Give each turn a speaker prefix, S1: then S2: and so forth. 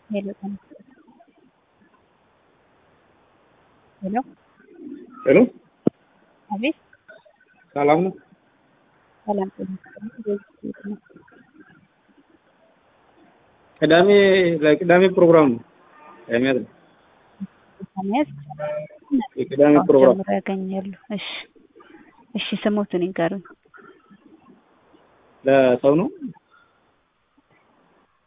S1: ሄሎ ሄሎ
S2: ሄሎ
S1: አቤት
S2: ሰላም ነው።
S1: ሰላም
S2: ቅዳሜ ለቅዳሜ ፕሮግራም ነው የሚያደርግ የቅዳሜ ፕሮግራም
S1: ያገኛሉ። እሺ ስሞቱን ይንገሩኝ።
S2: ለሰው ነው